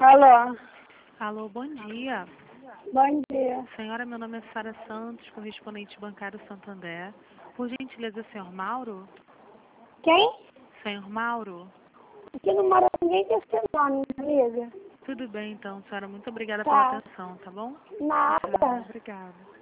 Alô? Alô, bom dia. Bom dia. Senhora, meu nome é Sara Santos, correspondente bancário Santander. Por gentileza, senhor Mauro? Quem? Senhor Mauro? Aqui não mora ninguém com esse nome, amiga. Tudo bem, então, senhora. Muito obrigada pela Tá. atenção, tá bom? Nada. Obrigada.